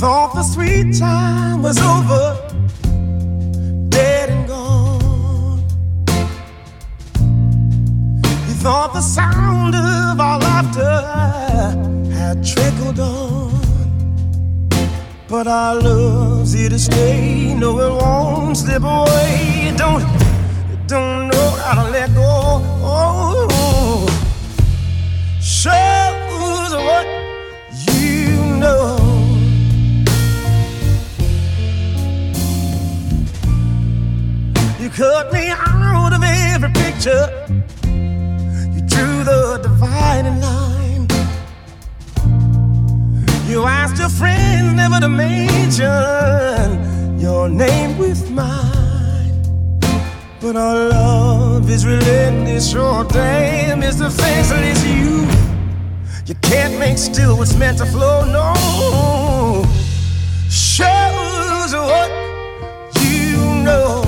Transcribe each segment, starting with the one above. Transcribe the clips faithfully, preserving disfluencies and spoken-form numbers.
thought the sweet time was over, dead and gone. You thought the sound of our laughter had trickled on. But our love's here to stay, no it won't slip away. You don't, you don't know how to let go. Oh, shows what you know. You cut me out of every picture. You drew the dividing line. You asked your friends never to mention your name with mine. But our love is relentless, sure damn is the faceless you. You can't make still what's meant to flow, no. Shows what you know.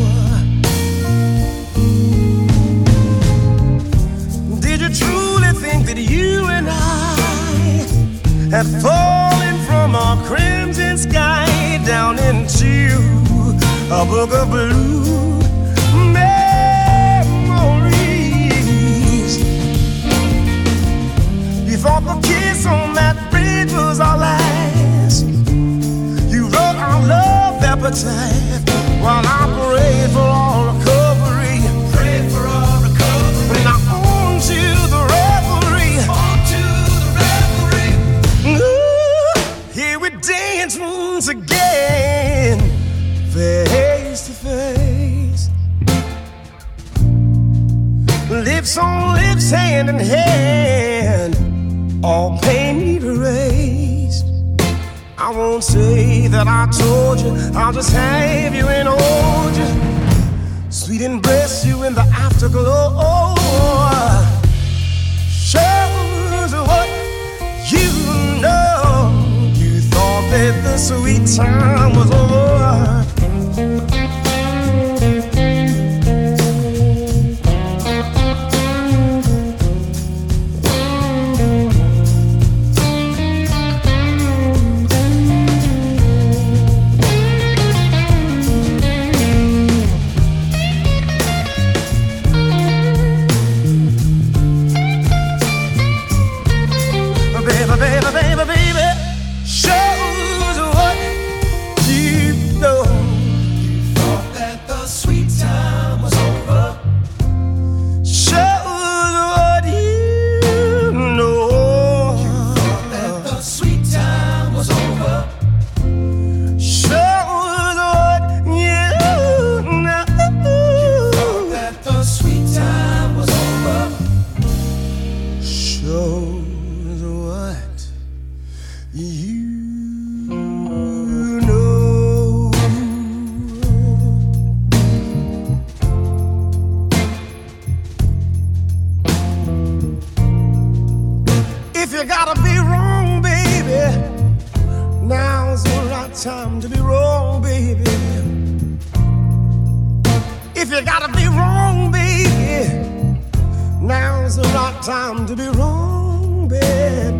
Did you truly think that you and I had fallen from our crimson sky down into a book of blue memories? You thought the kiss on that bridge was our last. You wrote our love epitaph while I prayed for our recovery. Prayed for our recovery. Now on to the revelry. On to the revelry. Ooh, here we dance once again, face to face. Lips on lips, hand in hand, all pain erased. I won't say that I told you, I'll just have you and hold you, sweet embrace you in the afterglow. Shows what you know. You thought that the sweet time was over. Time to be wrong, baby.